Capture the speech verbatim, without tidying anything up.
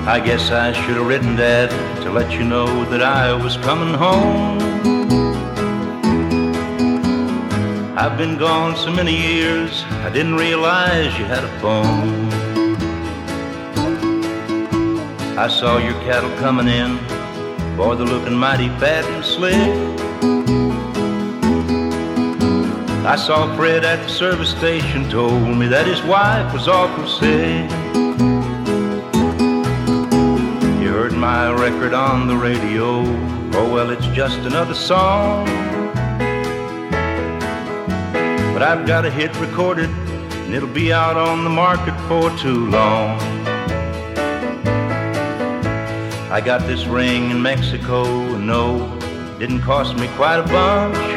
I guess I should have written that to let you know that I was coming home. I've been gone so many years, I didn't realize you had a phone. I saw your cattle coming in, boy, they're looking mighty fat and slick. I saw Fred at the service station, told me that his wife was awful sick. You heard my record on the radio, oh well, it's just another song. But I've got a hit recorded, and it'll be out on the market for too long. I got this ring in Mexico, and no, it didn't cost me quite a bunch.